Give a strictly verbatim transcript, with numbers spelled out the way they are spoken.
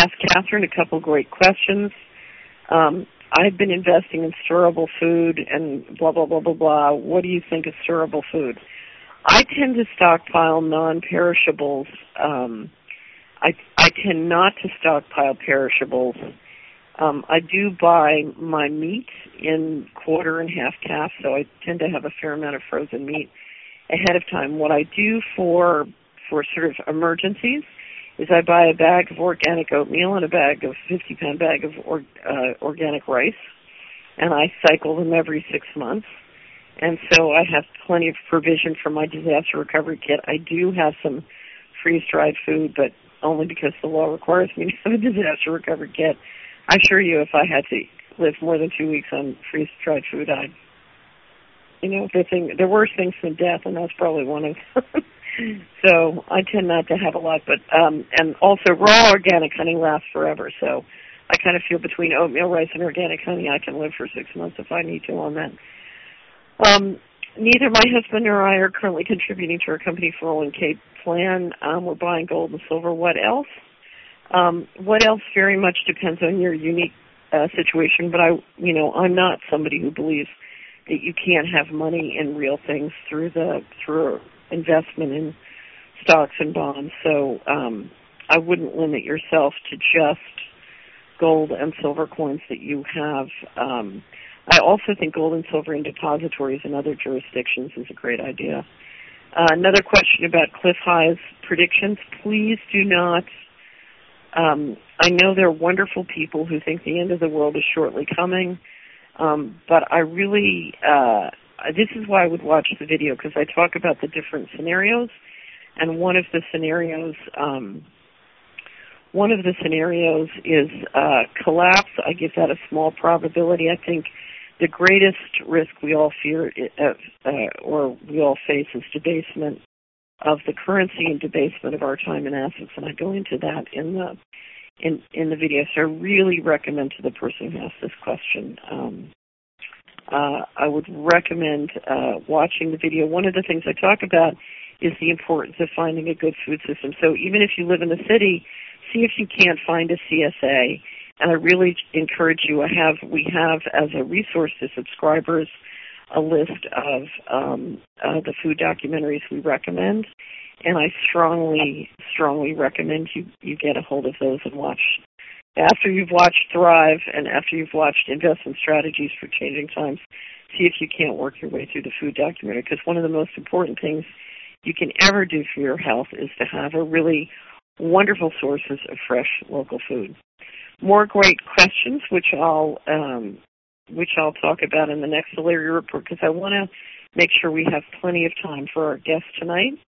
asked Catherine a couple great questions. Um, I've been investing in storable food and blah, blah, blah, blah, blah. What do you think of storable food? I tend to stockpile non-perishables. Um, I, I tend not to stockpile perishables. Um, I do buy my meat in quarter and half calf, so I tend to have a fair amount of frozen meat ahead of time. What I do for for sort of emergencies is I buy a bag of organic oatmeal and a bag of fifty-pound bag of or, uh, organic rice, and I cycle them every six months. And so I have plenty of provision for my disaster recovery kit. I do have some freeze-dried food, but only because the law requires me to have a disaster recovery kit. I assure you, if I had to live more than two weeks on freeze-dried food, I'd, you know, the thing, there are worse things than death, and that's probably one of them. So I tend not to have a lot, but um, and also raw organic honey lasts forever. So I kind of feel between oatmeal, rice, and organic honey, I can live for six months if I need to on that. Um, neither my husband nor I are currently contributing to our company four oh one k plan. Um, we're buying gold and silver. What else? Um, what else very much depends on your unique uh, situation, but I, you know, I'm not somebody who believes that you can't have money in real things through the through investment in stocks and bonds. So um, I wouldn't limit yourself to just gold and silver coins that you have. Um, I also think gold and silver in depositories in other jurisdictions is a great idea. Uh, another question about Cliff High's predictions. Please do not. Um, I know there are wonderful people who think the end of the world is shortly coming, um, but I really, uh, this is why I would watch the video, because I talk about the different scenarios, and one of the scenarios, um, one of the scenarios is uh, collapse. I give that a small probability. I think the greatest risk we all fear, uh, uh, or we all face, is debasement of the currency and debasement of our time and assets, and I go into that in the in in the video. So I really recommend to the person who asked this question. Um, uh, I would recommend uh, watching the video. One of the things I talk about is the importance of finding a good food system. So even if you live in the city, see if you can't find a C S A. And I really encourage you. I have we have as a resource to subscribers a list of um, uh, the food documentaries we recommend, and I strongly, strongly recommend you, you get a hold of those and watch. After you've watched Thrive and after you've watched Investment Strategies for Changing Times, see if you can't work your way through the food documentary, because one of the most important things you can ever do for your health is to have a really wonderful sources of fresh local food. More great questions, which I'll um, which I'll talk about in the next O'Leary report, because I want to make sure we have plenty of time for our guest tonight.